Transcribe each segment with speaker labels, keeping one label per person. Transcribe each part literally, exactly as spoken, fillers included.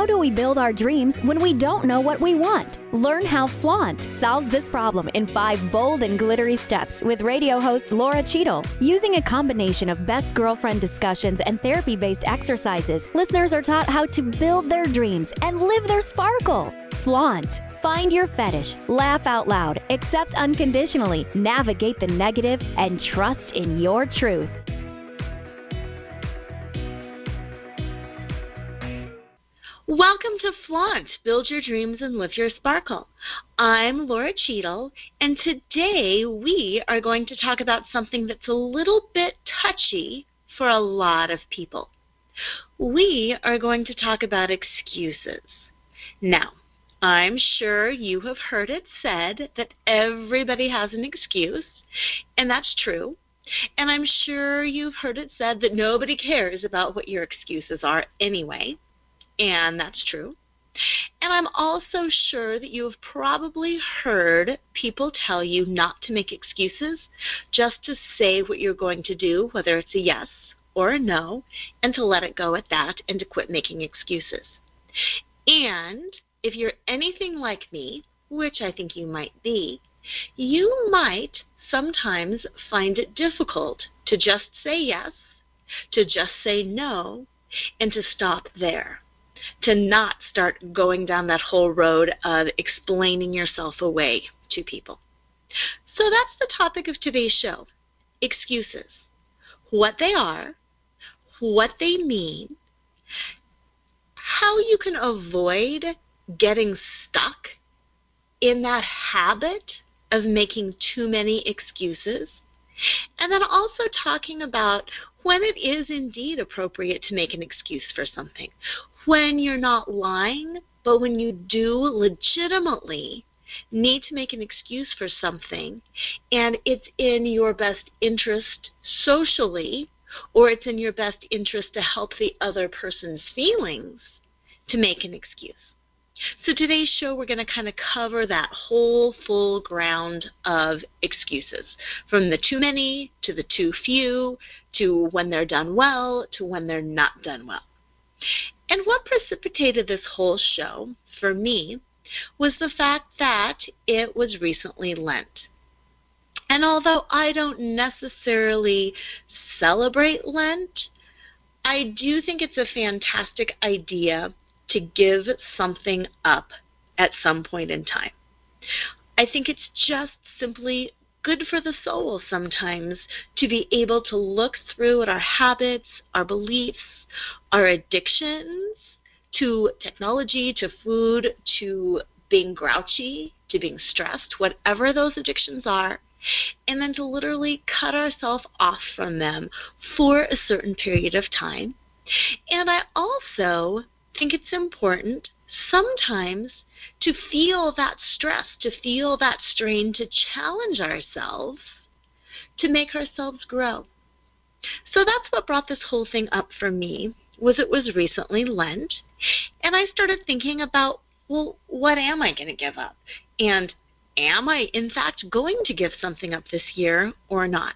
Speaker 1: How do we build our dreams when we don't know what we want? Learn how Flaunt solves this problem in five bold and glittery steps with radio host Laura Cheadle. Using a combination of best girlfriend discussions and therapy-based exercises, listeners are taught how to build their dreams and live their sparkle. Flaunt. Find your fetish, laugh out loud, accept unconditionally, navigate the negative, and trust in your truth.
Speaker 2: Welcome to Flaunt, Build Your Dreams and Live Your Sparkle. I'm Laura Cheadle, and today we are going to talk about something that's a little bit touchy for a lot of people. We are going to talk about excuses. Now, I'm sure you have heard it said that everybody has an excuse, and that's true. And I'm sure you've heard it said that nobody cares about what your excuses are anyway. And that's true. And I'm also sure that you have probably heard people tell you not to make excuses, just to say what you're going to do, whether it's a yes or a no, and to let it go at that and to quit making excuses. And if you're anything like me, which I think you might be, you might sometimes find it difficult to just say yes, to just say no, and to stop there. To not start going down that whole road of explaining yourself away to people. So that's the topic of today's show, excuses. What they are, what they mean, how you can avoid getting stuck in that habit of making too many excuses, and then also talking about when it is indeed appropriate to make an excuse for something. When you're not lying, but when you do legitimately need to make an excuse for something, and it's in your best interest socially, or it's in your best interest to help the other person's feelings, to make an excuse. So today's show, we're going to kind of cover that whole full ground of excuses, from the too many to the too few, to when they're done well, to when they're not done well. And what precipitated this whole show, for me, was the fact that it was recently Lent. And although I don't necessarily celebrate Lent, I do think it's a fantastic idea to give something up at some point in time. I think it's just simply good for the soul sometimes to be able to look through at our habits, our beliefs, our addictions, to technology, to food, to being grouchy, to being stressed, whatever those addictions are, and then to literally cut ourselves off from them for a certain period of time. And I also think it's important sometimes to feel that stress, to feel that strain, to challenge ourselves, to make ourselves grow. So that's what brought this whole thing up for me, was it was recently Lent, and I started thinking about, well, what am I going to give up? And am I, in fact, going to give something up this year or not?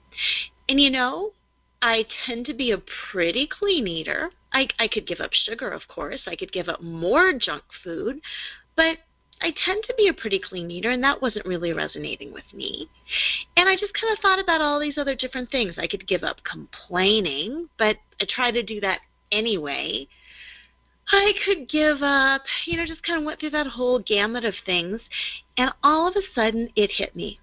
Speaker 2: And you know, I tend to be a pretty clean eater. I, I could give up sugar, of course. I could give up more junk food, but I tend to be a pretty clean eater, and that wasn't really resonating with me. And I just kind of thought about all these other different things. I could give up complaining, but I try to do that anyway. I could give up, you know, just kind of went through that whole gamut of things, and all of a sudden it hit me.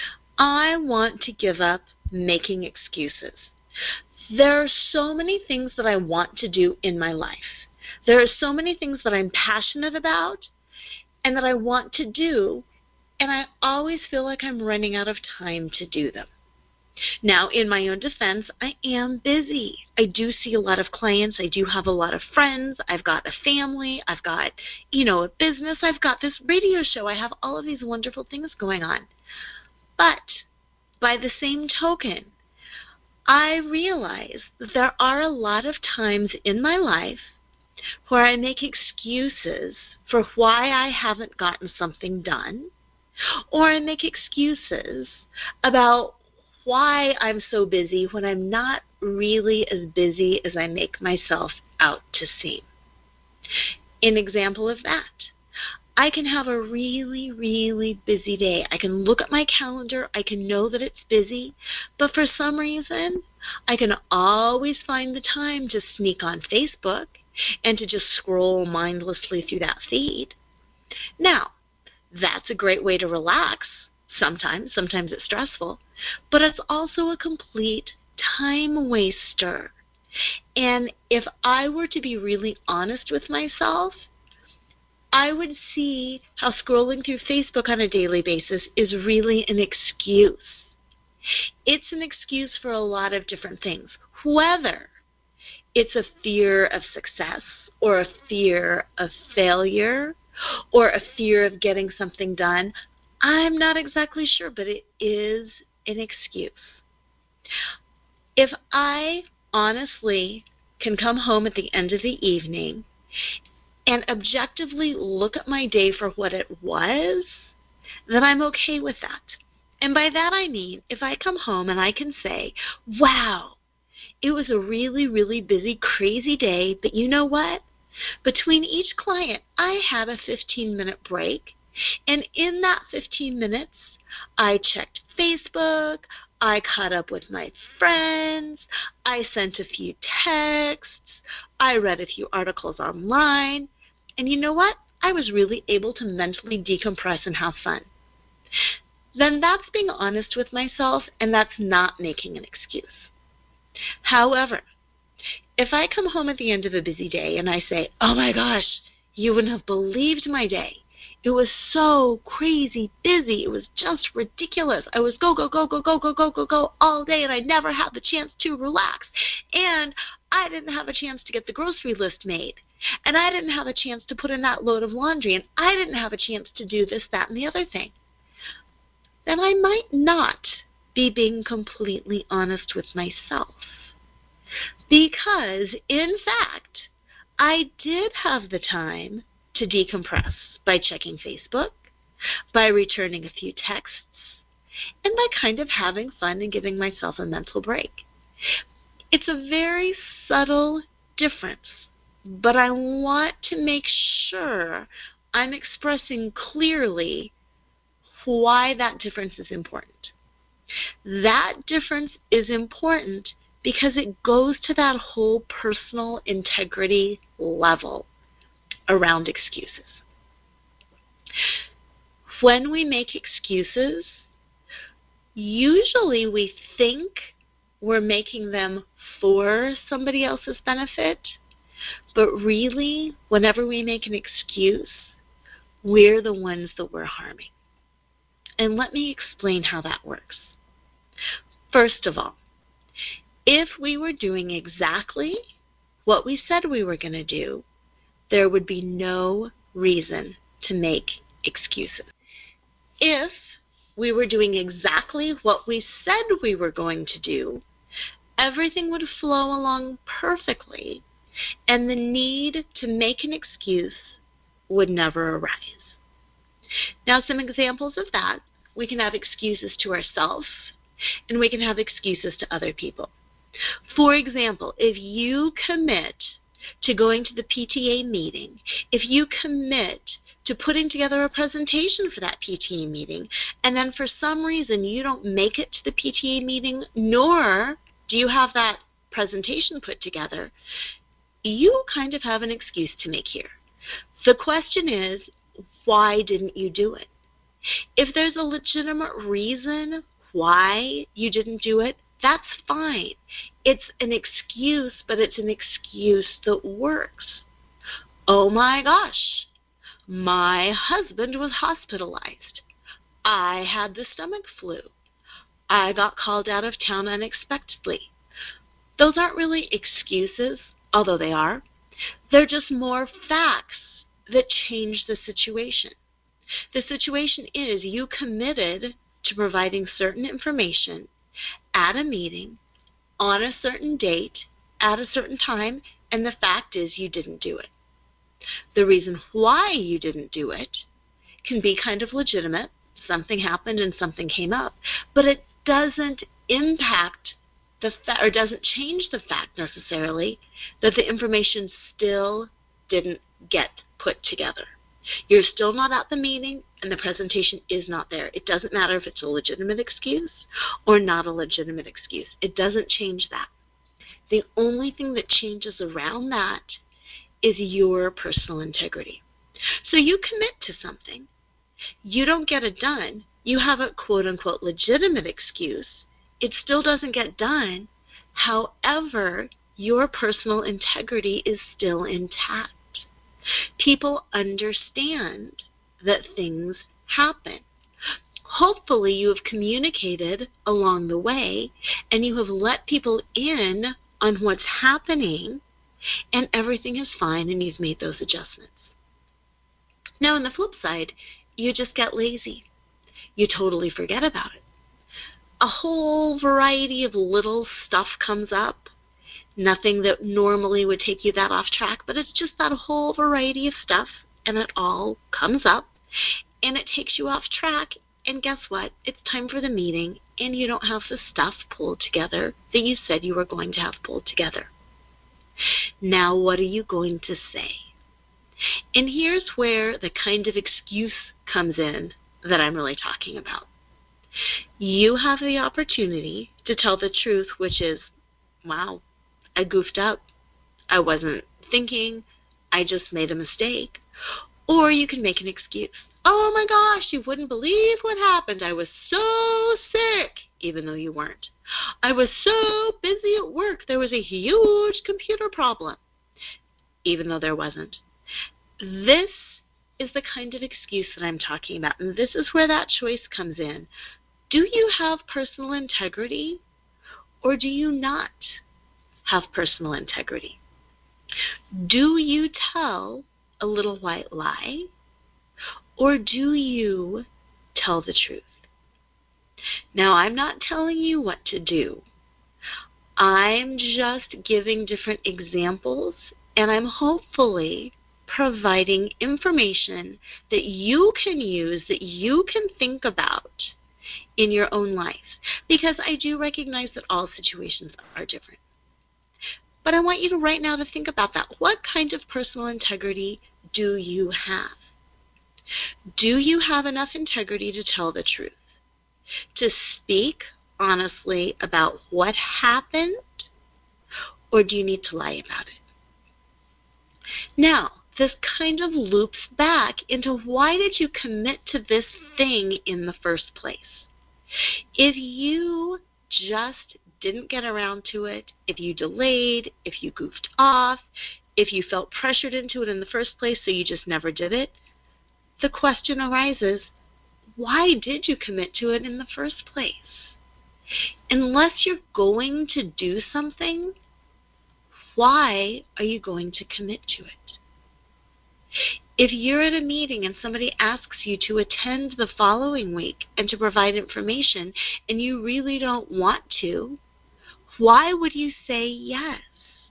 Speaker 2: I want to give up making excuses. There are so many things that I want to do in my life. There are so many things that I'm passionate about and that I want to do, and I always feel like I'm running out of time to do them. Now, in my own defense, I am busy. I do see a lot of clients. I do have a lot of friends. I've got a family. I've got, you know, a business. I've got this radio show. I have all of these wonderful things going on. But by the same token, I realize that there are a lot of times in my life where I make excuses for why I haven't gotten something done, or I make excuses about why I'm so busy when I'm not really as busy as I make myself out to seem. An example of that, I can have a really, really busy day. I can look at my calendar. I can know that it's busy. But for some reason, I can always find the time to sneak on Facebook and to just scroll mindlessly through that feed. Now, that's a great way to relax sometimes. Sometimes it's stressful. But it's also a complete time waster. And if I were to be really honest with myself, I would see how scrolling through Facebook on a daily basis is really an excuse. It's an excuse for a lot of different things, whether it's a fear of success or a fear of failure or a fear of getting something done. I'm not exactly sure, but it is an excuse. If I honestly can come home at the end of the evening and objectively look at my day for what it was, then I'm okay with that. And by that I mean, if I come home and I can say, wow, it was a really, really busy, crazy day, but you know what? Between each client, I had a fifteen-minute break, and in that fifteen minutes, I checked Facebook, I caught up with my friends, I sent a few texts, I read a few articles online, and you know what? I was really able to mentally decompress and have fun. Then that's being honest with myself, and that's not making an excuse. However, if I come home at the end of a busy day and I say, oh my gosh, you wouldn't have believed my day. It was so crazy busy. It was just ridiculous. I was go, go, go, go, go, go, go, go, go all day, and I never had the chance to relax. And I didn't have a chance to get the grocery list made. And I didn't have a chance to put in that load of laundry. And I didn't have a chance to do this, that, and the other thing. Then I might not be being completely honest with myself. Because, in fact, I did have the time to decompress by checking Facebook, by returning a few texts, and by kind of having fun and giving myself a mental break. It's a very subtle difference, but I want to make sure I'm expressing clearly why that difference is important. That difference is important because it goes to that whole personal integrity level around excuses. When we make excuses, usually we think we're making them for somebody else's benefit, but really, whenever we make an excuse, we're the ones that we're harming. And let me explain how that works. First of all, if we were doing exactly what we said we were going to do, there would be no reason to make excuses. If we were doing exactly what we said we were going to do, everything would flow along perfectly, and the need to make an excuse would never arise. Now, some examples of that, we can have excuses to ourselves, and we can have excuses to other people. For example, if you commit to going to the P T A meeting, if you commit to putting together a presentation for that P T A meeting, and then for some reason you don't make it to the P T A meeting, nor do you have that presentation put together, you kind of have an excuse to make here. The question is, why didn't you do it? If there's a legitimate reason why you didn't do it, that's fine. It's an excuse, but it's an excuse that works. Oh my gosh, my husband was hospitalized. I had the stomach flu. I got called out of town unexpectedly. Those aren't really excuses, although they are. They're just more facts that change the situation. The situation is you committed to providing certain information at a meeting on a certain date at a certain time, and the fact is you didn't do it. The reason why you didn't do it can be kind of legitimate. Something happened and something came up, but it doesn't impact the fact, or doesn't change the fact necessarily that the information still didn't get put together. You're still not at the meeting, and the presentation is not there. It doesn't matter if it's a legitimate excuse or not a legitimate excuse. It doesn't change that. The only thing that changes around that is your personal integrity. So you commit to something. You don't get it done. You have a quote-unquote legitimate excuse. It still doesn't get done. However, your personal integrity is still intact. People understand that things happen. Hopefully you have communicated along the way and you have let people in on what's happening and everything is fine and you've made those adjustments. Now on the flip side, you just get lazy. You totally forget about it. A whole variety of little stuff comes up. Nothing that normally would take you that off track, but it's just that whole variety of stuff, and it all comes up, and it takes you off track, and guess what? It's time for the meeting, and you don't have the stuff pulled together that you said you were going to have pulled together. Now, what are you going to say? And here's where the kind of excuse comes in that I'm really talking about. You have the opportunity to tell the truth, which is, wow, I goofed up. I wasn't thinking. I just made a mistake. Or you can make an excuse. Oh my gosh, you wouldn't believe what happened. I was so sick, even though you weren't. I was so busy at work. There was a huge computer problem, even though there wasn't. This is the kind of excuse that I'm talking about, and this is where that choice comes in. Do you have personal integrity, or do you not have personal integrity? Do you tell a little white lie, or do you tell the truth? Now, I'm not telling you what to do. I'm just giving different examples, and I'm hopefully providing information that you can use, that you can think about in your own life, because I do recognize that all situations are different. But I want you to right now to think about that. What kind of personal integrity do you have? Do you have enough integrity to tell the truth? To speak honestly about what happened? Or do you need to lie about it? Now, this kind of loops back into why did you commit to this thing in the first place? If you just didn't get around to it, if you delayed, if you goofed off, if you felt pressured into it in the first place so you just never did it, the question arises, why did you commit to it in the first place? Unless you're going to do something, why are you going to commit to it? If you're at a meeting and somebody asks you to attend the following week and to provide information and you really don't want to, why would you say yes?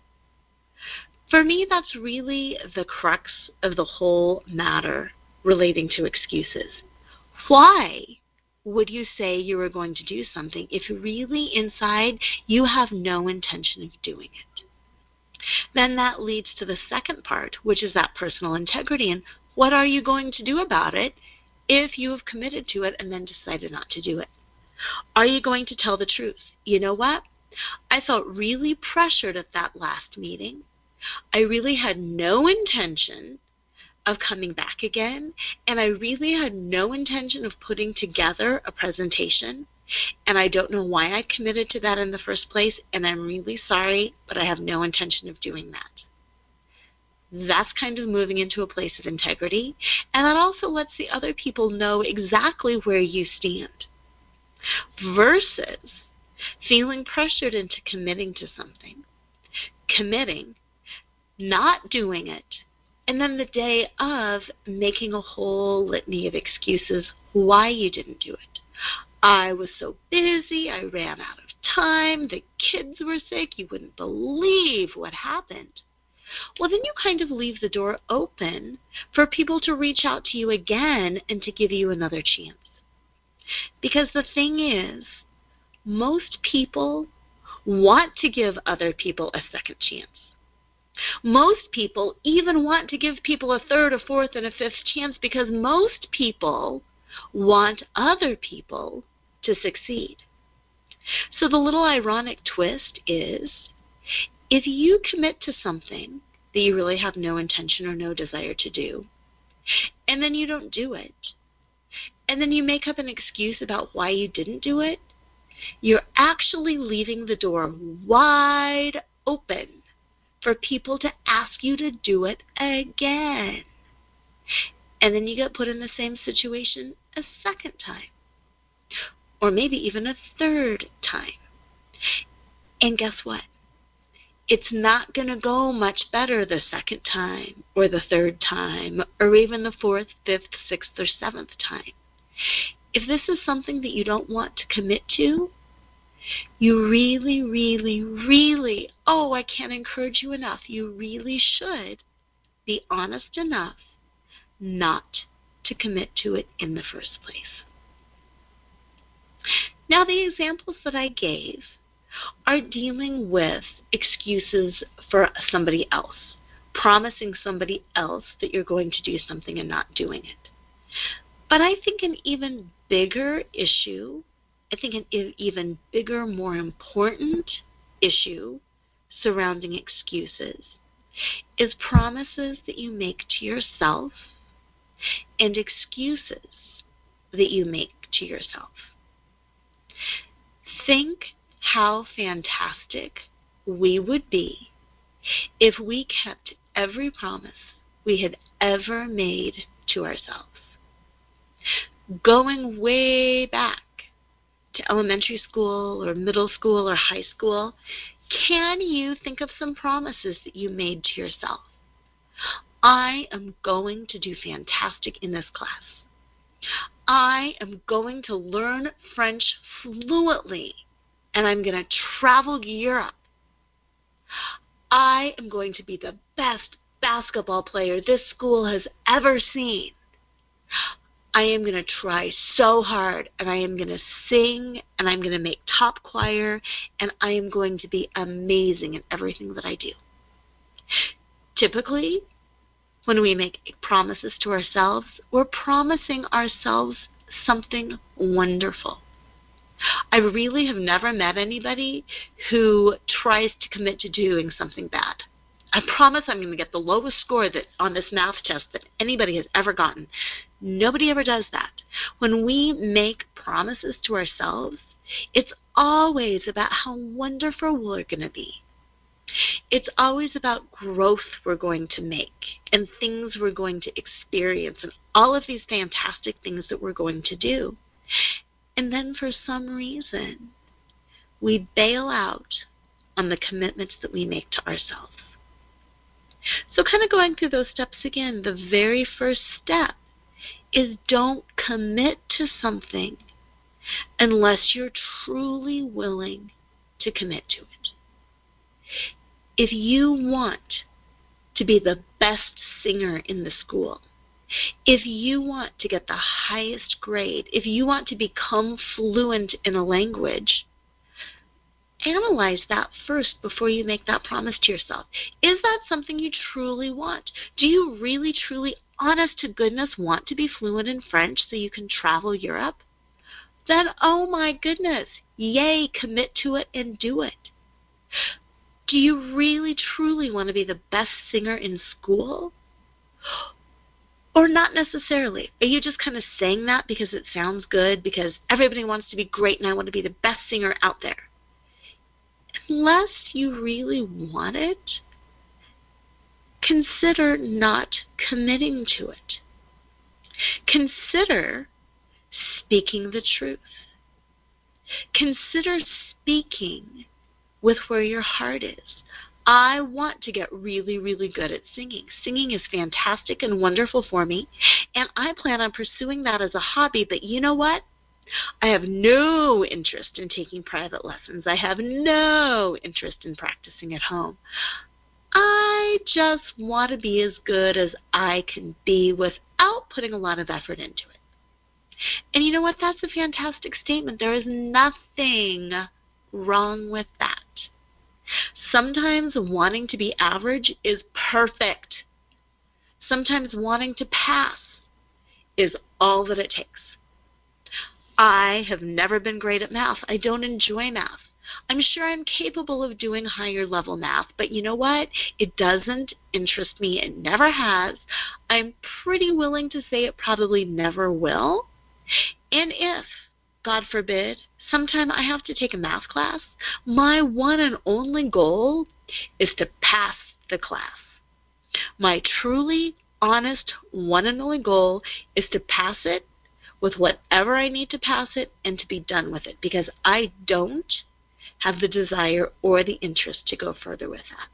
Speaker 2: For me, that's really the crux of the whole matter relating to excuses. Why would you say you were going to do something if really inside you have no intention of doing it? Then that leads to the second part, which is that personal integrity. And what are you going to do about it if you have committed to it and then decided not to do it? Are you going to tell the truth? You know what? I felt really pressured at that last meeting. I really had no intention of coming back again, and I really had no intention of putting together a presentation. And I don't know why I committed to that in the first place, and I'm really sorry, but I have no intention of doing that. That's kind of moving into a place of integrity, and that also lets the other people know exactly where you stand. Versus feeling pressured into committing to something, committing, not doing it, and then the day of making a whole litany of excuses why you didn't do it. I was so busy, I ran out of time, the kids were sick, you wouldn't believe what happened. Well, then you kind of leave the door open for people to reach out to you again and to give you another chance. Because the thing is, most people want to give other people a second chance. Most people even want to give people a third, a fourth, and a fifth chance because most people want other people to succeed. So the little ironic twist is, if you commit to something that you really have no intention or no desire to do, and then you don't do it, and then you make up an excuse about why you didn't do it, you're actually leaving the door wide open for people to ask you to do it again. And then you get put in the same situation a second time, or maybe even a third time. And guess what? It's not going to go much better the second time, or the third time, or even the fourth, fifth, sixth, or seventh time. If this is something that you don't want to commit to, you really, really, really, oh, I can't encourage you enough, you really should be honest enough not to commit to it in the first place. Now, the examples that I gave are dealing with excuses for somebody else, promising somebody else that you're going to do something and not doing it. But I think an even bigger issue, I think an even bigger, more important issue surrounding excuses is promises that you make to yourself and excuses that you make to yourself. Think how fantastic we would be if we kept every promise we had ever made to ourselves. Going way back to elementary school or middle school or high school, can you think of some promises that you made to yourself? I am going to do fantastic in this class. I am going to learn French fluently, and I'm going to travel Europe. I am going to be the best basketball player this school has ever seen. I am going to try so hard, and I am going to sing, and I'm going to make top choir, and I am going to be amazing in everything that I do. Typically, when we make promises to ourselves, we're promising ourselves something wonderful. I really have never met anybody who tries to commit to doing something bad. I promise I'm going to get the lowest score that on this math test that anybody has ever gotten. Nobody ever does that. When we make promises to ourselves, it's always about how wonderful we're going to be. It's always about growth we're going to make and things we're going to experience and all of these fantastic things that we're going to do. And then for some reason, we bail out on the commitments that we make to ourselves. So kind of going through those steps again, the very first step is don't commit to something unless you're truly willing to commit to it. If you want to be the best singer in the school, if you want to get the highest grade, if you want to become fluent in a language, analyze that first before you make that promise to yourself. Is that something you truly want? Do you really, truly, honest to goodness, want to be fluent in French so you can travel Europe? Then, oh my goodness, yay, commit to it and do it. Do you really, truly want to be the best singer in school? Or not necessarily? Are you just kind of saying that because it sounds good, because everybody wants to be great and I want to be the best singer out there? Unless you really want it, consider not committing to it. Consider speaking the truth. Consider speaking with where your heart is. I want to get really, really good at singing. Singing is fantastic and wonderful for me, and I plan on pursuing that as a hobby, but you know what? I have no interest in taking private lessons. I have no interest in practicing at home. I just want to be as good as I can be without putting a lot of effort into it. And you know what? That's a fantastic statement. There is nothing wrong with that. Sometimes wanting to be average is perfect. Sometimes wanting to pass is all that it takes. I have never been great at math. I don't enjoy math. I'm sure I'm capable of doing higher level math, but you know what? It doesn't interest me. It never has. I'm pretty willing to say it probably never will. And if, God forbid, sometime I have to take a math class, my one and only goal is to pass the class. My truly honest one and only goal is to pass it with whatever I need to pass it and to be done with it, because I don't have the desire or the interest to go further with that.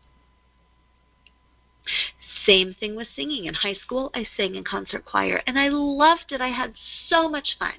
Speaker 2: Same thing with singing. In high school, I sang in concert choir, and I loved it. I had so much fun.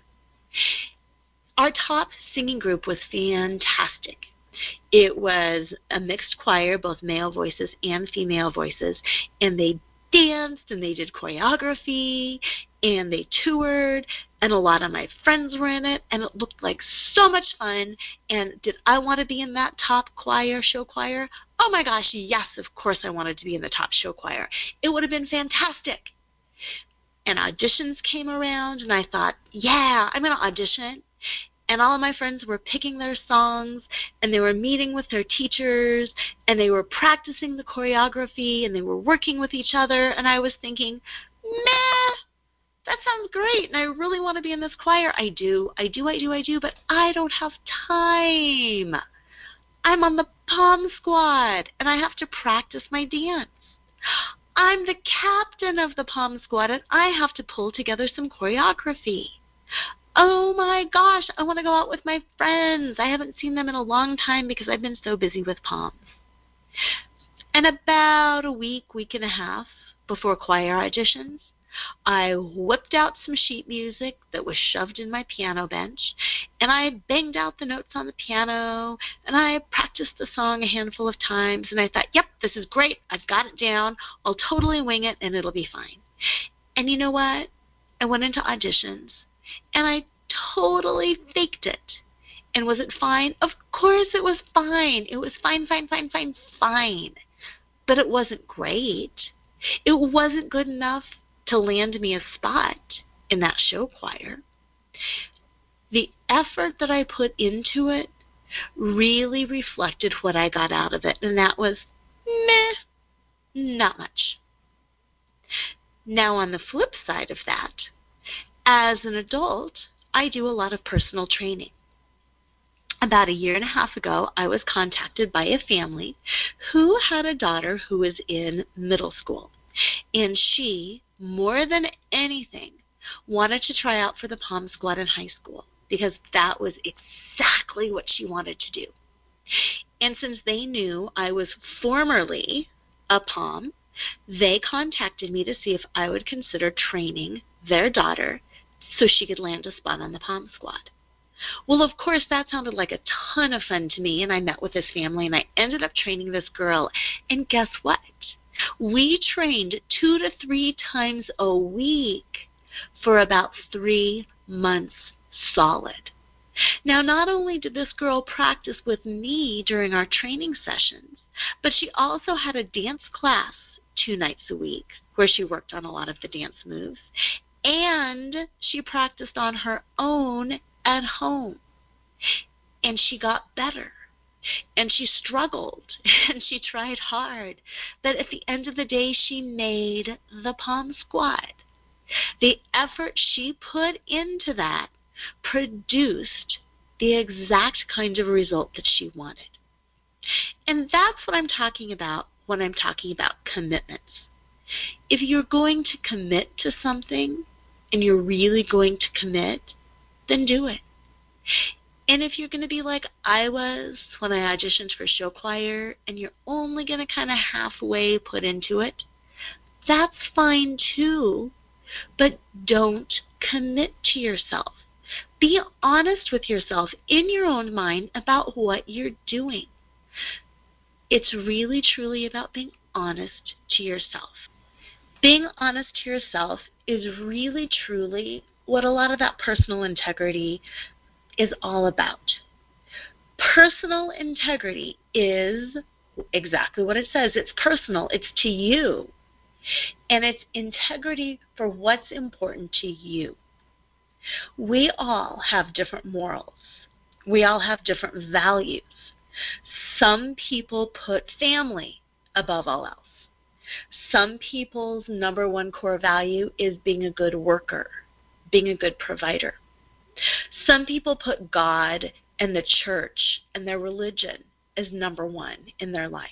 Speaker 2: Our top singing group was fantastic. It was a mixed choir, both male voices and female voices, and they danced and they did choreography and they toured, and a lot of my friends were in it, and it looked like so much fun. And did I want to be in that top choir, show choir? Oh my gosh, yes, of course I wanted to be in the top show choir. It would have been fantastic. And auditions came around, and I thought, yeah, I'm going to audition. And all of my friends were picking their songs, and they were meeting with their teachers, and they were practicing the choreography, and they were working with each other. And I was thinking, meh, that sounds great, and I really want to be in this choir. I do, I do, I do, I do, but I don't have time. I'm on the Pom Squad, and I have to practice my dance. I'm the captain of the Pom Squad, and I have to pull together some choreography. Oh my gosh, I want to go out with my friends. I haven't seen them in a long time because I've been so busy with Poms. And about a week, week and a half before choir auditions, I whipped out some sheet music that was shoved in my piano bench, and I banged out the notes on the piano, and I practiced the song a handful of times, and I thought, yep, this is great. I've got it down. I'll totally wing it, and it'll be fine. And you know what? I went into auditions, and I totally faked it. And was it fine? Of course it was fine. It was fine, fine, fine, fine, fine. But it wasn't great. It wasn't good enough to land me a spot in that show choir. The effort that I put into it really reflected what I got out of it, and that was meh, not much. Now on the flip side of that, as an adult, I do a lot of personal training. About a year and a half ago, I was contacted by a family who had a daughter who was in middle school. And she, more than anything, wanted to try out for the Pom Squad in high school because that was exactly what she wanted to do. And since they knew I was formerly a Pom, they contacted me to see if I would consider training their daughter so she could land a spot on the Pom Squad. Well, of course, that sounded like a ton of fun to me, and I met with this family, and I ended up training this girl. And guess what? We trained two to three times a week for about three months solid. Now, not only did this girl practice with me during our training sessions, but she also had a dance class two nights a week where she worked on a lot of the dance moves, and she practiced on her own at home. And she got better. And she struggled. And she tried hard. But at the end of the day, she made the Pom Squad. The effort she put into that produced the exact kind of result that she wanted. And that's what I'm talking about when I'm talking about commitments. If you're going to commit to something, and you're really going to commit, then do it. And if you're going to be like I was when I auditioned for show choir, and you're only going to kind of halfway put into it, that's fine too. But don't commit to yourself. Be honest with yourself in your own mind about what you're doing. It's really, truly about being honest to yourself. Being honest to yourself is really, truly what a lot of that personal integrity is all about. Personal integrity is exactly what it says. It's personal. It's to you. And it's integrity for what's important to you. We all have different morals. We all have different values. Some people put family above all else. Some people's number one core value is being a good worker, being a good provider. Some people put God and the church and their religion as number one in their life.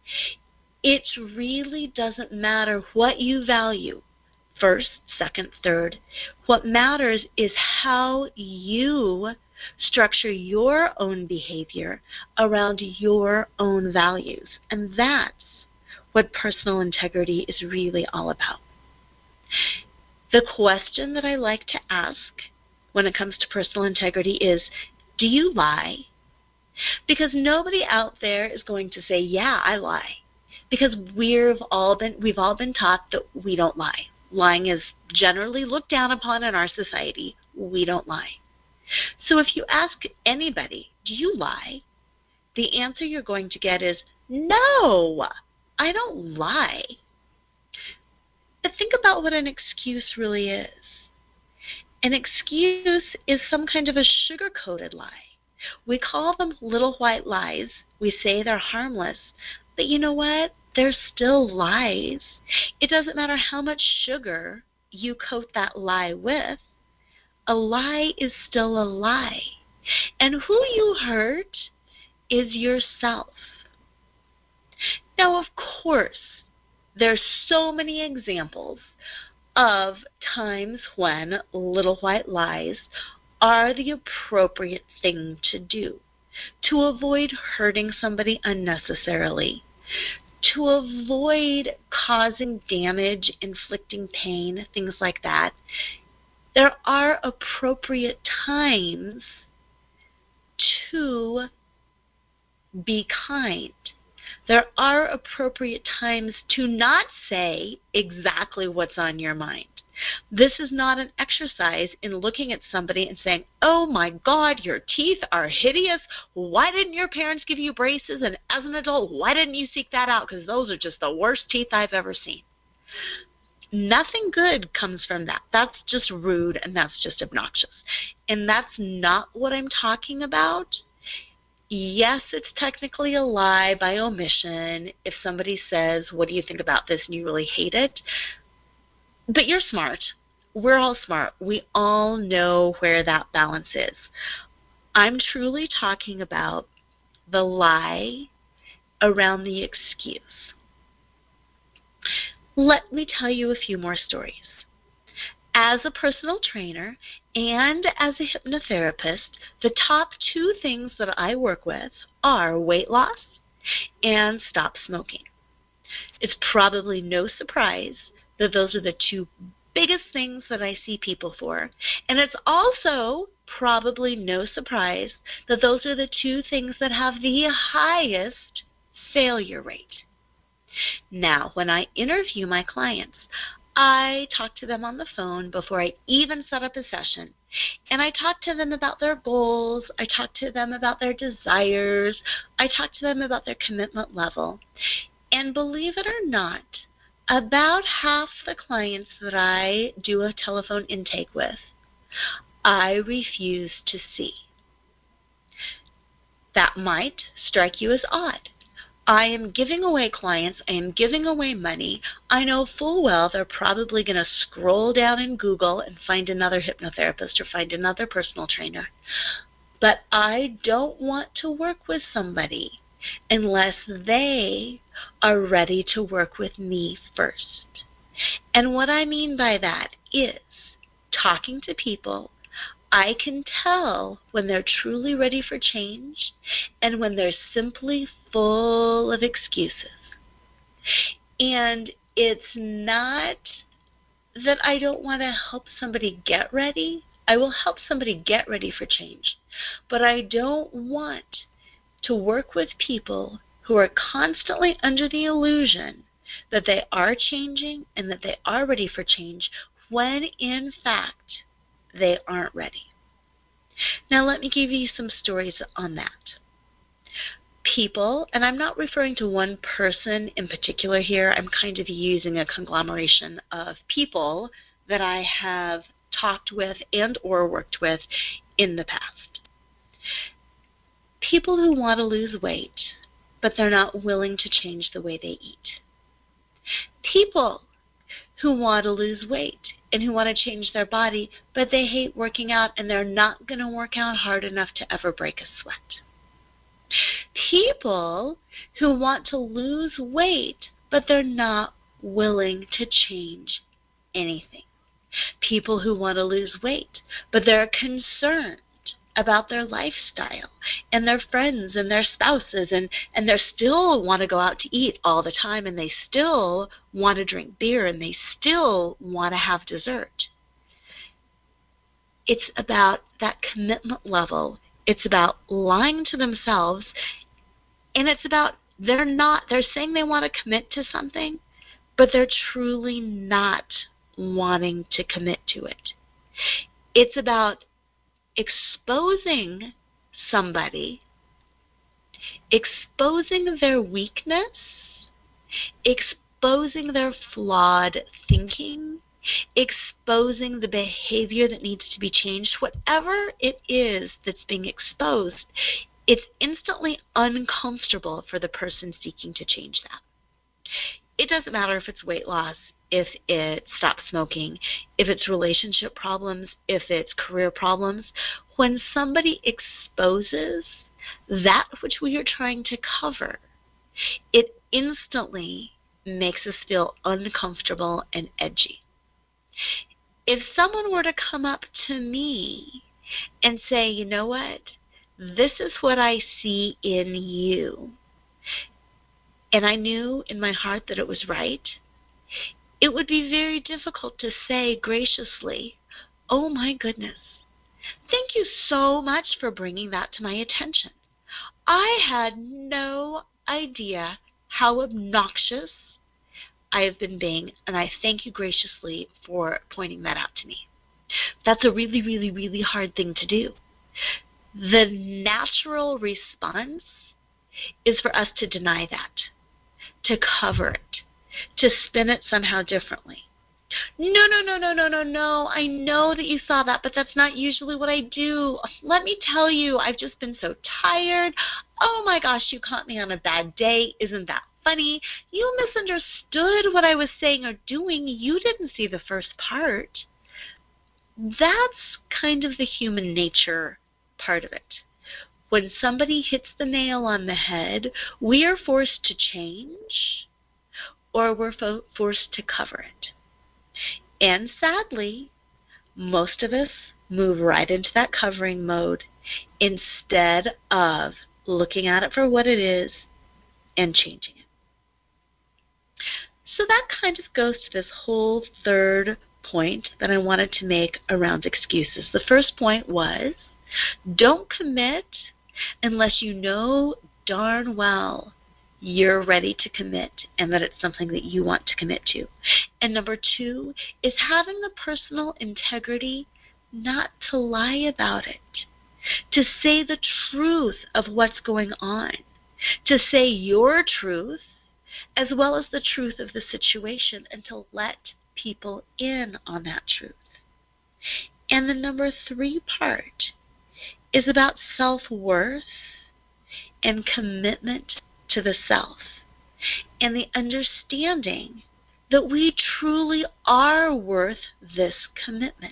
Speaker 2: It really doesn't matter what you value, first, second, third. What matters is how you structure your own behavior around your own values. And that's what personal integrity is really all about. The question that I like to ask when it comes to personal integrity is, do you lie? Because nobody out there is going to say, yeah, I lie. Because we've all been we've all been taught that we don't lie. Lying is generally looked down upon in our society. We don't lie. So if you ask anybody, do you lie? The answer you're going to get is, no, I don't lie. But think about what an excuse really is. An excuse is some kind of a sugar-coated lie. We call them little white lies. We say they're harmless. But you know what? They're still lies. It doesn't matter how much sugar you coat that lie with. A lie is still a lie. And who you hurt is yourself. Now, of course, there's so many examples of times when little white lies are the appropriate thing to do to avoid hurting somebody unnecessarily, to avoid causing damage, inflicting pain, things like that. There are appropriate times to be kind. There are appropriate times to not say exactly what's on your mind. This is not an exercise in looking at somebody and saying, oh my God, your teeth are hideous. Why didn't your parents give you braces? And as an adult, why didn't you seek that out? Because those are just the worst teeth I've ever seen. Nothing good comes from that. That's just rude and that's just obnoxious. And that's not what I'm talking about. Yes, it's technically a lie by omission if somebody says, what do you think about this, and you really hate it. But you're smart. We're all smart. We all know where that balance is. I'm truly talking about the lie around the excuse. Let me tell you a few more stories. As a personal trainer and as a hypnotherapist, the top two things that I work with are weight loss and stop smoking. It's probably no surprise that those are the two biggest things that I see people for. And it's also probably no surprise that those are the two things that have the highest failure rate. Now, when I interview my clients, I talk to them on the phone before I even set up a session. And I talk to them about their goals. I talk to them about their desires. I talk to them about their commitment level. And believe it or not, about half the clients that I do a telephone intake with, I refuse to see. That might strike you as odd. I am giving away clients. I am giving away money. I know full well they're probably going to scroll down in Google and find another hypnotherapist or find another personal trainer. But I don't want to work with somebody unless they are ready to work with me first. And what I mean by that is talking to people, I can tell when they're truly ready for change and when they're simply full of excuses. And it's not that I don't want to help somebody get ready. I will help somebody get ready for change. But I don't want to work with people who are constantly under the illusion that they are changing and that they are ready for change when in fact they aren't ready. Now let me give you some stories on that. people, and I'm not referring to one person in particular here, I'm kind of using a conglomeration of people that I have talked with and or worked with in the past. People who want to lose weight, but they're not willing to change the way they eat. People who want to lose weight and who want to change their body, but they hate working out and they're not going to work out hard enough to ever break a sweat. People who want to lose weight, but they're not willing to change anything. People who want to lose weight, but they're concerned about their lifestyle and their friends and their spouses, and, and they still want to go out to eat all the time, and they still want to drink beer, and they still want to have dessert. It's about that commitment level. It's about lying to themselves, and it's about they're not, they're saying they want to commit to something, but they're truly not wanting to commit to it. It's about exposing somebody, exposing their weakness, exposing their flawed thinking, exposing the behavior that needs to be changed. Whatever it is that's being exposed, it's instantly uncomfortable for the person seeking to change that. It doesn't matter if it's weight loss, if it's stop smoking, if it's relationship problems, if it's career problems. When somebody exposes that which we are trying to cover, it instantly makes us feel uncomfortable and edgy. If someone were to come up to me and say, you know what, this is what I see in you, and I knew in my heart that it was right, it would be very difficult to say graciously, oh my goodness, thank you so much for bringing that to my attention. I had no idea how obnoxious I have been being, and I thank you graciously for pointing that out to me. That's a really, really, really hard thing to do. The natural response is for us to deny that, to cover it, to spin it somehow differently. No, no, no, no, no, no, no. I know that you saw that, but that's not usually what I do. Let me tell you, I've just been so tired. Oh my gosh, you caught me on a bad day. Isn't that funny? You misunderstood what I was saying or doing. You didn't see the first part. That's kind of the human nature part of it. When somebody hits the nail on the head, we are forced to change, or we're fo- forced to cover it. And sadly, most of us move right into that covering mode instead of looking at it for what it is and changing it. So that kind of goes to this whole third point that I wanted to make around excuses. The first point was, don't commit unless you know darn well you're ready to commit and that it's something that you want to commit to. And number two is having the personal integrity not to lie about it, to say the truth of what's going on, to say your truth as well as the truth of the situation, and to let people in on that truth. And the number three part is about self-worth and commitment to the self, and the understanding that we truly are worth this commitment.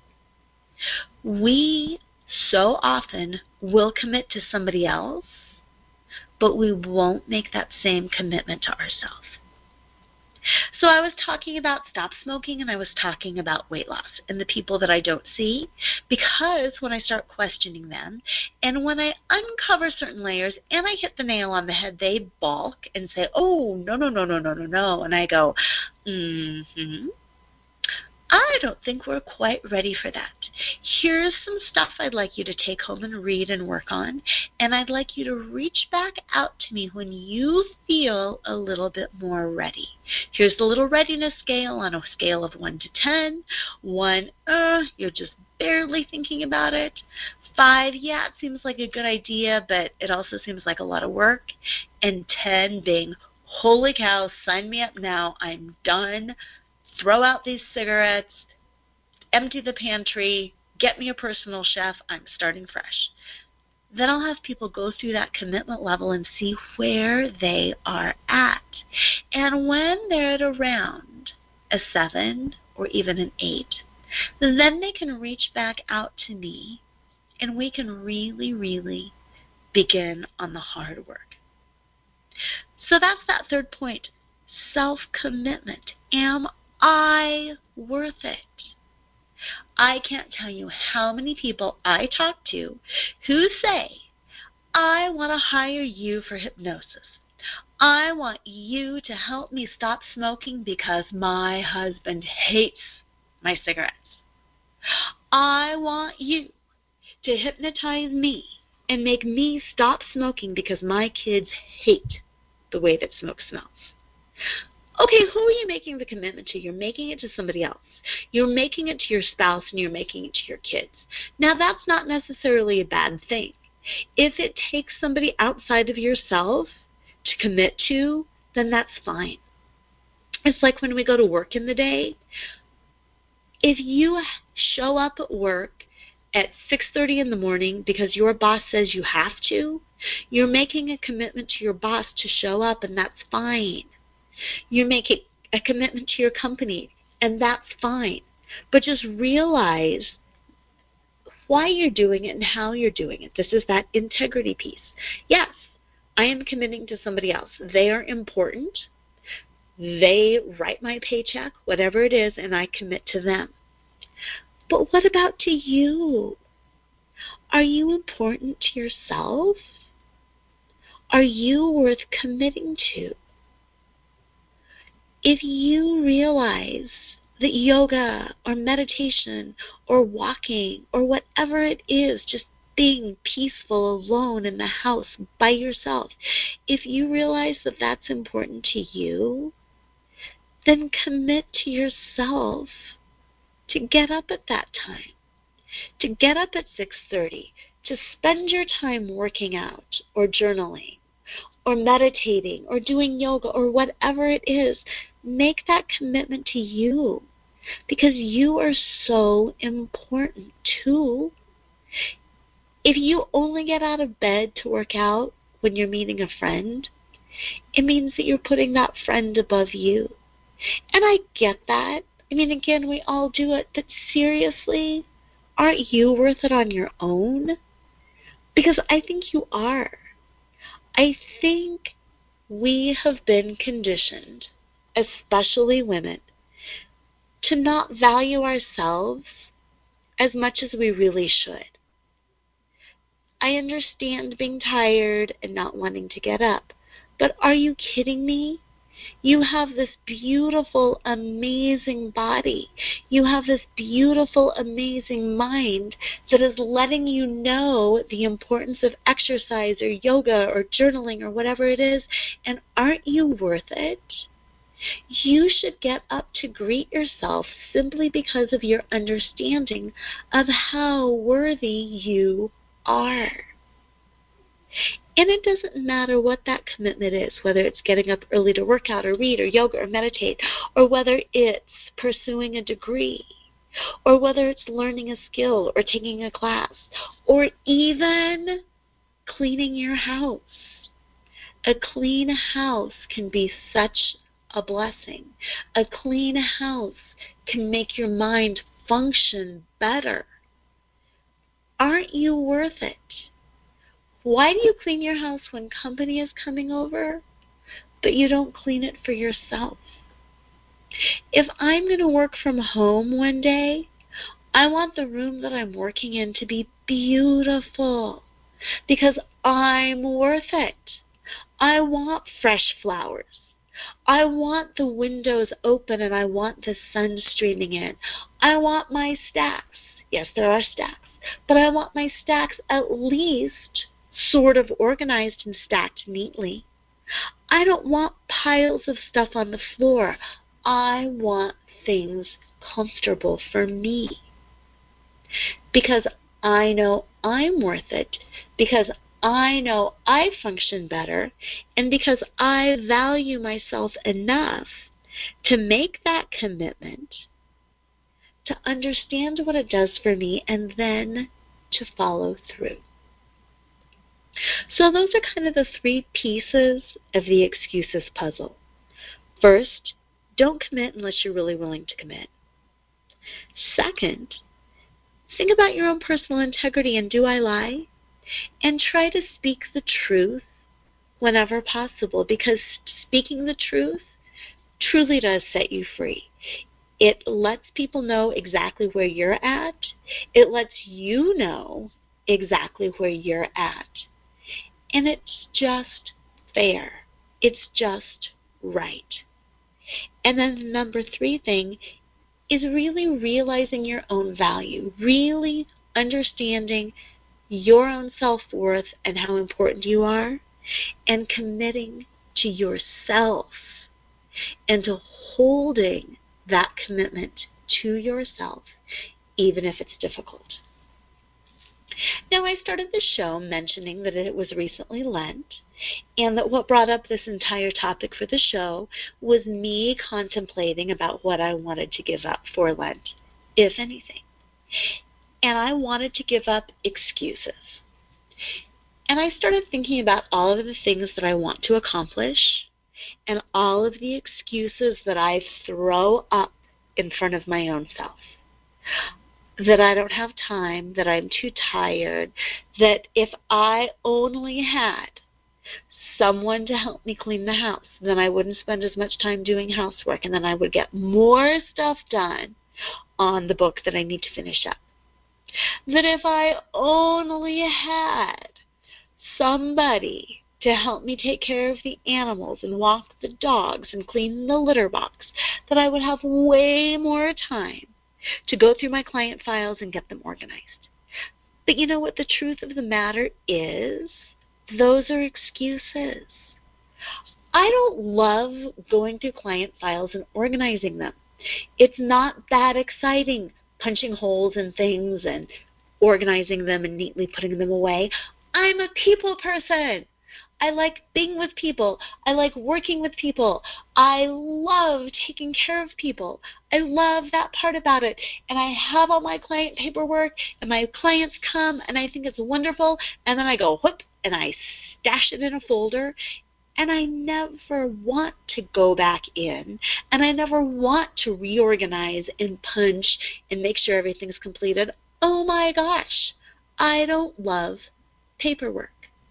Speaker 2: We so often will commit to somebody else, but we won't make that same commitment to ourselves. So I was talking about stop smoking, and I was talking about weight loss and the people that I don't see, because when I start questioning them and when I uncover certain layers and I hit the nail on the head, they balk and say, oh, no, no, no, no, no, no, no. And I go, mm-hmm. I don't think we're quite ready for that. Here's some stuff I'd like you to take home and read and work on, and I'd like you to reach back out to me when you feel a little bit more ready. Here's the little readiness scale on a scale of one to ten. One, uh, you're just barely thinking about it. Five, yeah, it seems like a good idea, but it also seems like a lot of work. And ten being, holy cow, sign me up now. I'm done. Throw out these cigarettes. Empty the pantry. Get me a personal chef. I'm starting fresh. Then I'll have people go through that commitment level and see where they are at. And when they're at around a seven or even an eight, then they can reach back out to me and we can really, really begin on the hard work. So that's that third point, self-commitment. Am I worth it? I can't tell you how many people I talk to who say, I want to hire you for hypnosis. I want you to help me stop smoking because my husband hates my cigarettes. I want you to hypnotize me and make me stop smoking because my kids hate the way that smoke smells. Okay, who are you making the commitment to? You're making it to somebody else. You're making it to your spouse and you're making it to your kids. Now, that's not necessarily a bad thing. If it takes somebody outside of yourself to commit to, then that's fine. It's like when we go to work in the day. If you show up at work at six thirty in the morning because your boss says you have to, you're making a commitment to your boss to show up, and that's fine. You're making a commitment to your company, and that's fine. But just realize why you're doing it and how you're doing it. This is that integrity piece. Yes, I am committing to somebody else. They are important. They write my paycheck, whatever it is, and I commit to them. But what about to you? Are you important to yourself? Are you worth committing to? If you realize that yoga or meditation or walking or whatever it is, just being peaceful alone in the house by yourself, if you realize that that's important to you, then commit to yourself to get up at that time, to get up at six thirty, to spend your time working out or journaling or meditating or doing yoga or whatever it is. Make that commitment to you because you are so important too. If you only get out of bed to work out when you're meeting a friend, it means that you're putting that friend above you. And I get that. I mean, again, we all do it, but seriously, aren't you worth it on your own? Because I think you are. I think we have been conditioned, especially women, to not value ourselves as much as we really should. I understand being tired and not wanting to get up, but are you kidding me? You have this beautiful, amazing body. You have this beautiful, amazing mind that is letting you know the importance of exercise or yoga or journaling or whatever it is. And aren't you worth it? You should get up to greet yourself simply because of your understanding of how worthy you are. And it doesn't matter what that commitment is, whether it's getting up early to work out or read or yoga or meditate, or whether it's pursuing a degree, or whether it's learning a skill or taking a class, or even cleaning your house. A clean house can be such a blessing. A clean house can make your mind function better. Aren't you worth it? Why do you clean your house when company is coming over, but you don't clean it for yourself? If I'm going to work from home one day, I want the room that I'm working in to be beautiful because I'm worth it. I want fresh flowers. I want the windows open and I want the sun streaming in. I want my stacks. Yes, there are stacks, but I want my stacks at least sort of organized and stacked neatly. I don't want piles of stuff on the floor. I want things comfortable for me because I know I'm worth it, because I know I function better, and because I value myself enough to make that commitment, to understand what it does for me, and then to follow through. So those are kind of the three pieces of the excuses puzzle. First, don't commit unless you're really willing to commit. Second, think about your own personal integrity and do I lie? And try to speak the truth whenever possible, because speaking the truth truly does set you free. It lets people know exactly where you're at. It lets you know exactly where you're at. And it's just fair. It's just right. And then the number three thing is really realizing your own value, really understanding your own self-worth and how important you are, and committing to yourself and to holding that commitment to yourself, even if it's difficult. Now, I started the show mentioning that it was recently Lent, and that what brought up this entire topic for the show was me contemplating about what I wanted to give up for Lent, if anything. And I wanted to give up excuses. And I started thinking about all of the things that I want to accomplish and all of the excuses that I throw up in front of my own self. That I don't have time, that I'm too tired, that if I only had someone to help me clean the house, then I wouldn't spend as much time doing housework, and then I would get more stuff done on the book that I need to finish up. That if I only had somebody to help me take care of the animals and walk the dogs and clean the litter box, that I would have way more time to go through my client files and get them organized. But you know what the truth of the matter is? Those are excuses. I don't love going through client files and organizing them. It's not that exciting, punching holes in things and organizing them and neatly putting them away. I'm a people person. I like being with people. I like working with people. I love taking care of people. I love that part about it. And I have all my client paperwork, and my clients come, and I think it's wonderful. And then I go, whoop, and I stash it in a folder. And I never want to go back in, and I never want to reorganize and punch and make sure everything's completed. Oh my gosh, I don't love paperwork.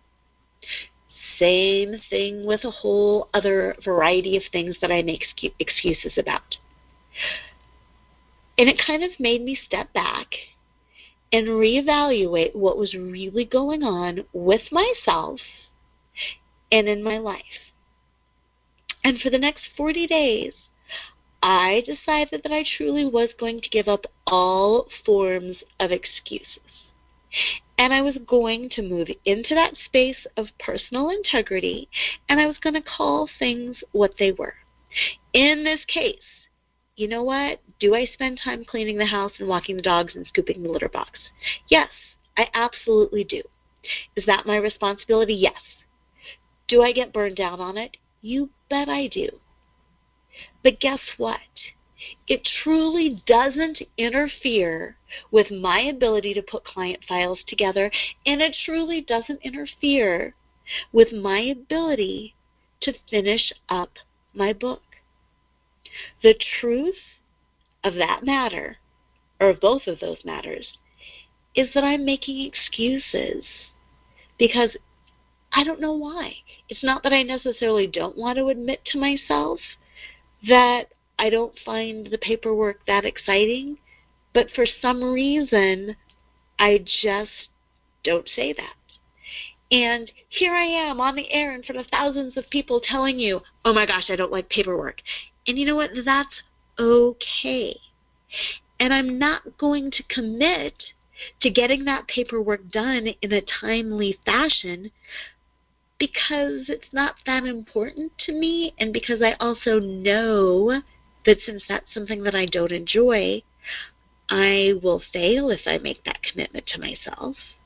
Speaker 2: Same thing with a whole other variety of things that I make excuses about. And it kind of made me step back and reevaluate what was really going on with myself and in my life. And for the next forty days, I decided that I truly was going to give up all forms of excuses. And I was going to move into that space of personal integrity, and I was going to call things what they were. In this case, you know what? Do I spend time cleaning the house and walking the dogs and scooping the litter box? Yes, I absolutely do. Is that my responsibility? Yes. Do I get burned out on it? You bet I do. But guess what? It truly doesn't interfere with my ability to put client files together, and it truly doesn't interfere with my ability to finish up my book. The truth of that matter, or of both of those matters, is that I'm making excuses because I don't know why. It's not that I necessarily don't want to admit to myself that I don't find the paperwork that exciting, but for some reason, I just don't say that. And here I am on the air in front of thousands of people telling you, oh my gosh, I don't like paperwork. And you know what? That's okay. And I'm not going to commit to getting that paperwork done in a timely fashion because it's not that important to me, and because I also know that since that's something that I don't enjoy, I will fail if I make that commitment to myself.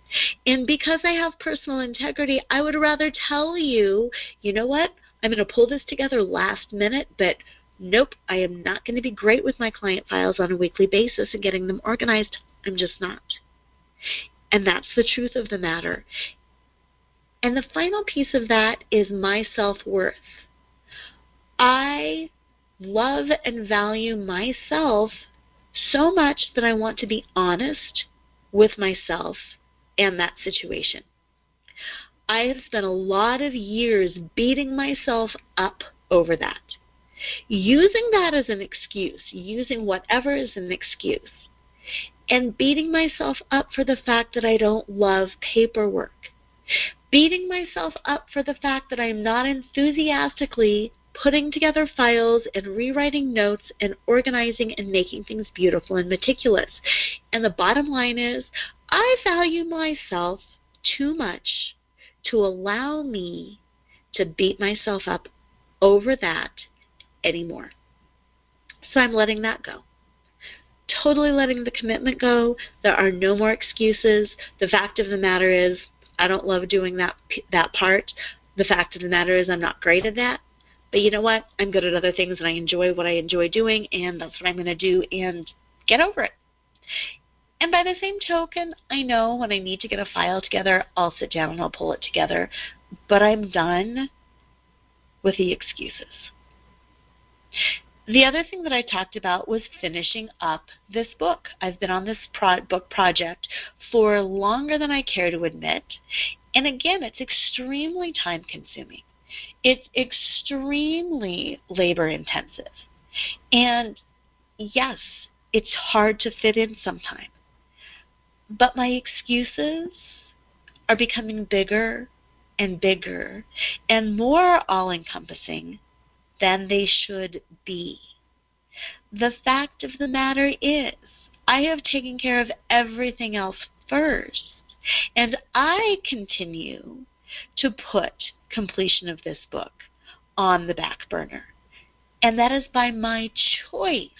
Speaker 2: And because I have personal integrity, I would rather tell you, you know what, I'm going to pull this together last minute, but nope, I am not going to be great with my client files on a weekly basis and getting them organized. I'm just not. And that's the truth of the matter. And the final piece of that is my self-worth. I love and value myself so much that I want to be honest with myself and that situation. I have spent a lot of years beating myself up over that, using that as an excuse, using whatever as an excuse, and beating myself up for the fact that I don't love paperwork, beating myself up for the fact that I'm not enthusiastically putting together files and rewriting notes and organizing and making things beautiful and meticulous. And the bottom line is, I value myself too much to allow me to beat myself up over that anymore. So I'm letting that go. Totally letting the commitment go. There are no more excuses. The fact of the matter is, I don't love doing that that part. The fact of the matter is, I'm not great at that. But you know what? I'm good at other things, and I enjoy what I enjoy doing, and that's what I'm going to do, and get over it. And by the same token, I know when I need to get a file together, I'll sit down and I'll pull it together. But I'm done with the excuses. The other thing that I talked about was finishing up this book. I've been on this pro- book project for longer than I care to admit. And again, it's extremely time-consuming. It's extremely labor-intensive. And yes, it's hard to fit in sometimes. But my excuses are becoming bigger and bigger and more all-encompassing than they should be. The fact of the matter is, I have taken care of everything else first, and I continue to put completion of this book on the back burner. And that is by my choice.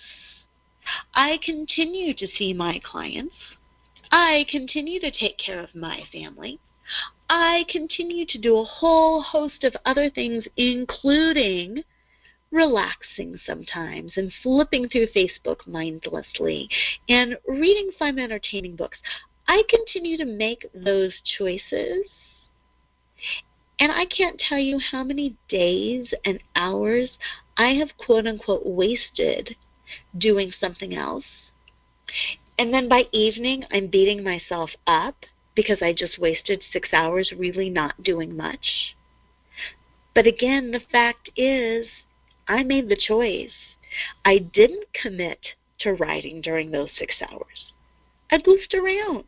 Speaker 2: I continue to see my clients. I continue to take care of my family. I continue to do a whole host of other things, including relaxing sometimes and flipping through Facebook mindlessly and reading fun, entertaining books. I continue to make those choices, and I can't tell you how many days and hours I have quote-unquote wasted doing something else. And then by evening, I'm beating myself up because I just wasted six hours really not doing much. But again, the fact is, I made the choice. I didn't commit to writing during those six hours. I goofed around.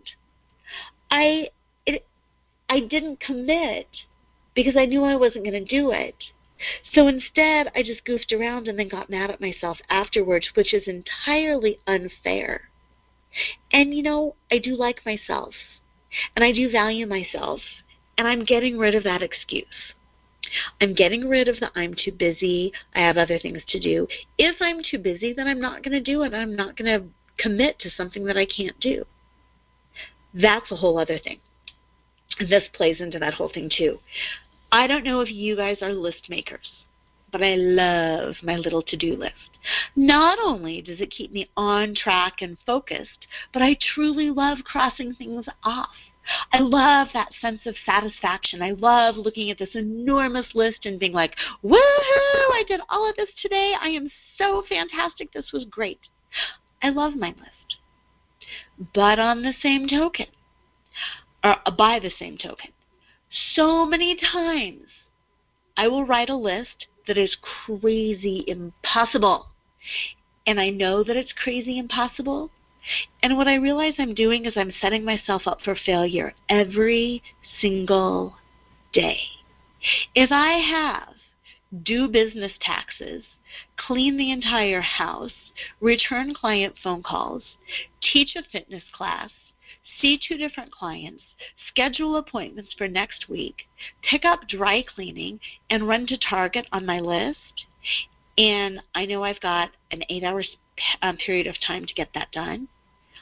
Speaker 2: I it, I didn't commit because I knew I wasn't going to do it. So instead, I just goofed around and then got mad at myself afterwards, which is entirely unfair. And, you know, I do like myself, and I do value myself, and I'm getting rid of that excuse. I'm getting rid of the I'm too busy, I have other things to do. If I'm too busy, then I'm not going to do it. I'm not going to commit to something that I can't do. That's a whole other thing. And this plays into that whole thing too. I don't know if you guys are list makers, but I love my little to-do list. Not only does it keep me on track and focused, but I truly love crossing things off. I love that sense of satisfaction. I love looking at this enormous list and being like, woohoo, I did all of this today. I am so fantastic. This was great. I love my list. But on the same token, or by the same token, so many times I will write a list that is crazy impossible. And I know that it's crazy impossible. And what I realize I'm doing is I'm setting myself up for failure every single day. If I have do business taxes, clean the entire house, return client phone calls, teach a fitness class, see two different clients, schedule appointments for next week, pick up dry cleaning, and run to Target on my list, and I know I've got an eight-hour um, period of time to get that done,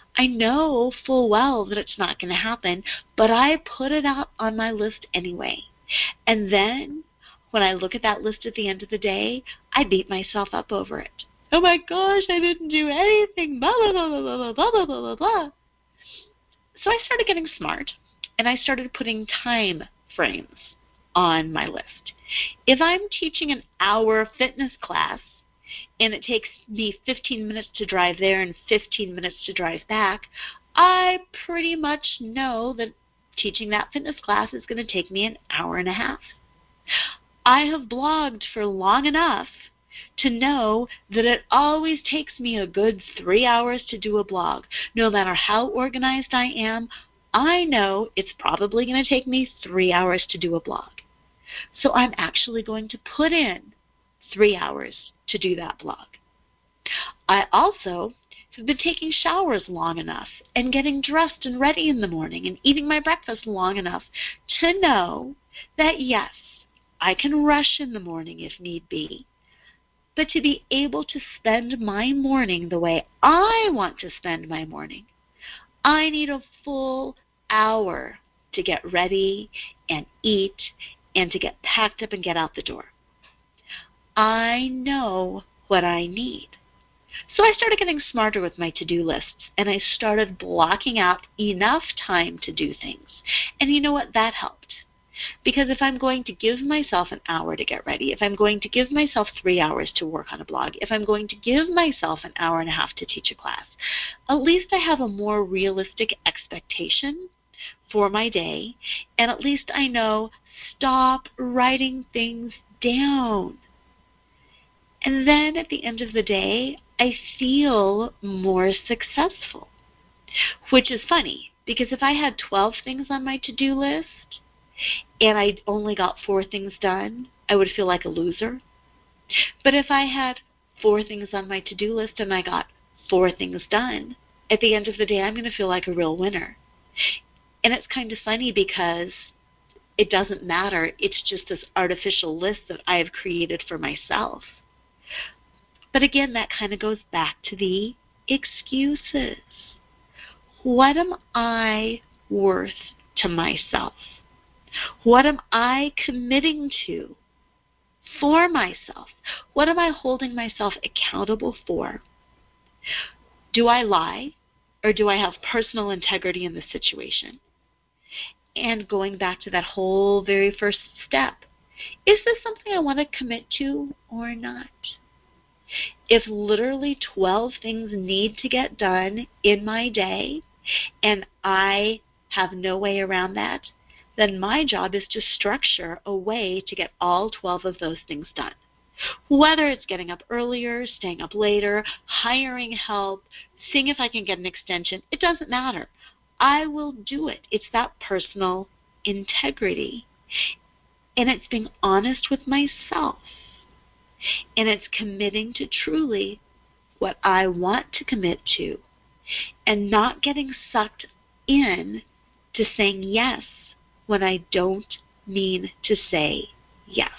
Speaker 2: I know full well that it's not going to happen, but I put it out on my list anyway. And then when I look at that list at the end of the day, I beat myself up over it. Oh my gosh, I didn't do anything, blah, blah, blah, blah, blah, blah, blah, blah, blah. So I started getting smart, and I started putting time frames on my list. If I'm teaching an hour fitness class, and it takes me fifteen minutes to drive there and fifteen minutes to drive back, I pretty much know that teaching that fitness class is going to take me an hour and a half. I have blogged for long enough to know that it always takes me a good three hours to do a blog. No matter how organized I am, I know it's probably going to take me three hours to do a blog. So I'm actually going to put in three hours to do that blog. I also have been taking showers long enough and getting dressed and ready in the morning and eating my breakfast long enough to know that, yes, I can rush in the morning if need be, but to be able to spend my morning the way I want to spend my morning, I need a full hour to get ready and eat and to get packed up and get out the door. I know what I need. So I started getting smarter with my to-do lists, and I started blocking out enough time to do things. And you know what? That helped. Because if I'm going to give myself an hour to get ready, if I'm going to give myself three hours to work on a blog, if I'm going to give myself an hour and a half to teach a class, at least I have a more realistic expectation for my day, and at least I know, stop writing things down. And then at the end of the day, I feel more successful, which is funny, because if I had twelve things on my to-do list and I only got four things done, I would feel like a loser. But if I had four things on my to-do list and I got four things done, at the end of the day, I'm going to feel like a real winner. And it's kind of funny because it doesn't matter. It's just this artificial list that I have created for myself. But again, that kind of goes back to the excuses. What am I worth to myself? What am I committing to for myself? What am I holding myself accountable for? Do I lie, or do I have personal integrity in the situation? And going back to that whole very first step, is this something I want to commit to or not? If literally twelve things need to get done in my day and I have no way around that, then my job is to structure a way to get all twelve of those things done. Whether it's getting up earlier, staying up later, hiring help, seeing if I can get an extension, it doesn't matter. I will do it. It's that personal integrity. And it's being honest with myself. And it's committing to truly what I want to commit to and not getting sucked in to saying yes when I don't mean to say yes.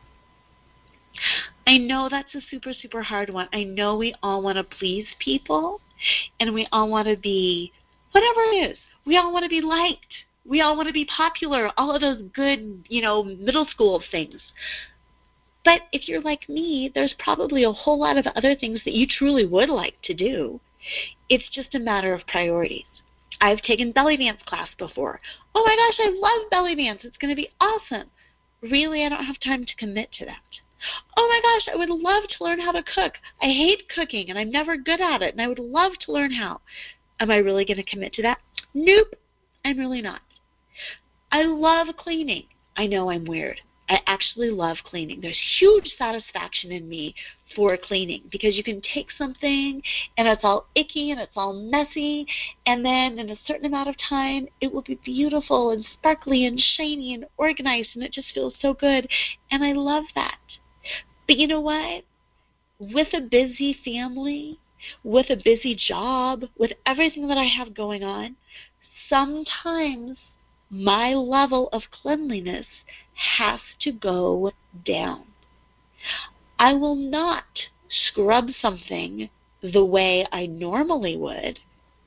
Speaker 2: I know that's a super, super hard one. I know we all want to please people and we all want to be whatever it is. We all want to be liked. We all want to be popular. All of those good, you know, middle school things. But if you're like me, there's probably a whole lot of other things that you truly would like to do. It's just a matter of priorities. I've taken belly dance class before. Oh my gosh, I love belly dance. It's going to be awesome. Really, I don't have time to commit to that. Oh my gosh, I would love to learn how to cook. I hate cooking and I'm never good at it and I would love to learn how. Am I really going to commit to that? Nope, I'm really not. I love cleaning. I know I'm weird. I actually love cleaning. There's huge satisfaction in me for cleaning because you can take something and it's all icky and it's all messy, and then in a certain amount of time it will be beautiful and sparkly and shiny and organized, and it just feels so good, and I love that. But you know what? With a busy family, with a busy job, with everything that I have going on, sometimes my level of cleanliness has to go down. I will not scrub something the way I normally would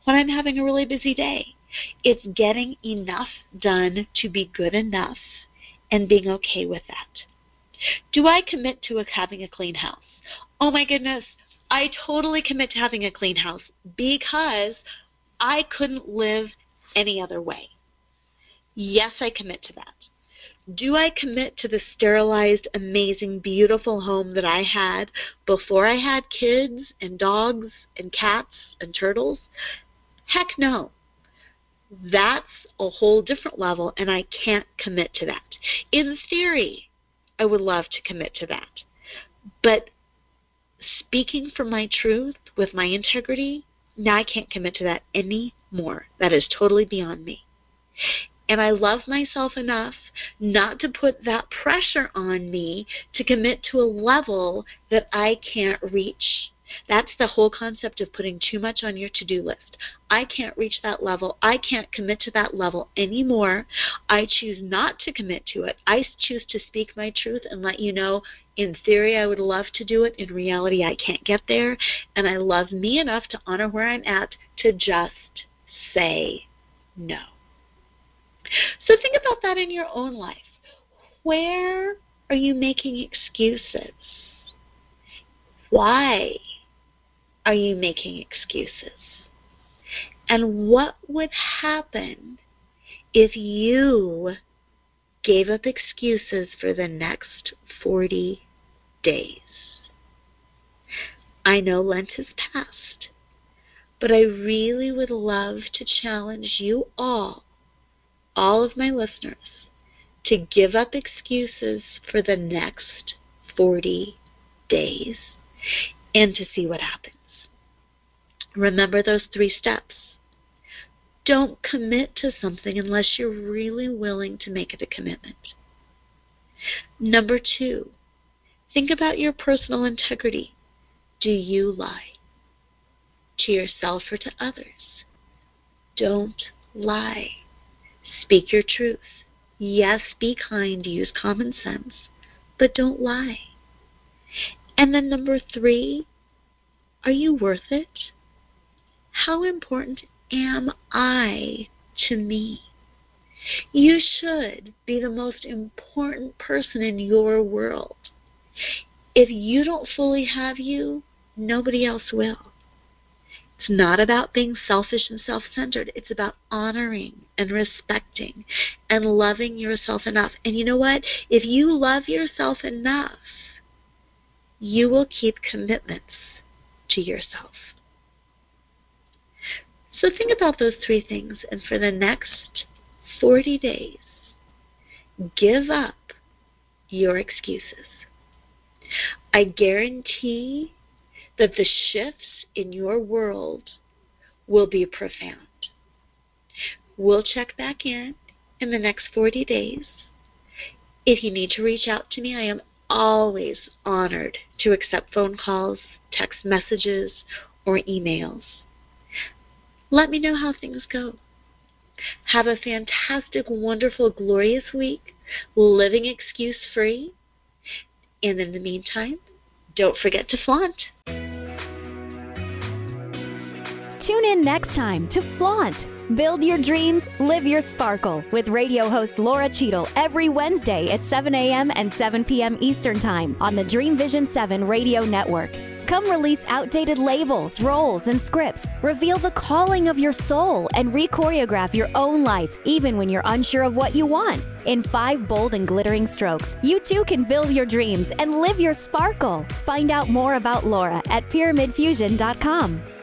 Speaker 2: when I'm having a really busy day. It's getting enough done to be good enough and being okay with that. Do I commit to a, having a clean house? Oh my goodness, I totally commit to having a clean house because I couldn't live any other way. Yes, I commit to that. Do I commit to the sterilized, amazing, beautiful home that I had before I had kids and dogs and cats and turtles? Heck no. That's a whole different level, and I can't commit to that. In theory, I would love to commit to that. But speaking from my truth with my integrity, now I can't commit to that anymore. That is totally beyond me. And I love myself enough not to put that pressure on me to commit to a level that I can't reach. That's the whole concept of putting too much on your to-do list. I can't reach that level. I can't commit to that level anymore. I choose not to commit to it. I choose to speak my truth and let you know, in theory, I would love to do it. In reality, I can't get there. And I love me enough to honor where I'm at to just say no. So think about that in your own life. Where are you making excuses? Why are you making excuses? And what would happen if you gave up excuses for the next forty days? I know Lent is past, but I really would love to challenge you all, all of my listeners, to give up excuses for the next forty days and to see what happens. Remember those three steps. Don't commit to something unless you're really willing to make it a commitment. Number two, think about your personal integrity. Do you lie? To yourself or to others? Don't lie. Speak your truth. Yes, be kind, use common sense, but don't lie. And then number three, are you worth it? How important am I to me? You should be the most important person in your world. If you don't fully have you, nobody else will. It's not about being selfish and self-centered. It's about honoring and respecting and loving yourself enough. And you know what? If you love yourself enough, you will keep commitments to yourself. So think about those three things, and for the next forty days, give up your excuses. I guarantee that the shifts in your world will be profound. We'll check back in in the next forty days. If you need to reach out to me, I am always honored to accept phone calls, text messages, or emails. Let me know how things go. Have a fantastic, wonderful, glorious week, living excuse-free. And in the meantime, don't forget to flaunt.
Speaker 1: Tune in next time to Flaunt. Build your dreams, live your sparkle with radio host Laura Cheadle every Wednesday at seven a.m. and seven p.m. Eastern Time on the Dream Vision seven Radio Network. Come release outdated labels, roles, and scripts. Reveal the calling of your soul and re-choreograph your own life, even when you're unsure of what you want. In five bold and glittering strokes, you too can build your dreams and live your sparkle. Find out more about Laura at pyramid fusion dot com.